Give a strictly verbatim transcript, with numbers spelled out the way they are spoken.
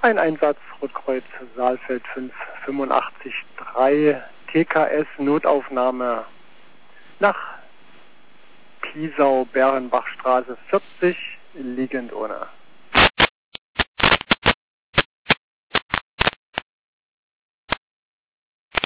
Ein Einsatz Rotkreuz Saalfeld fünf fünfundachtzig drei T K S Notaufnahme nach Piesau, Bärenbachstraße vierzig.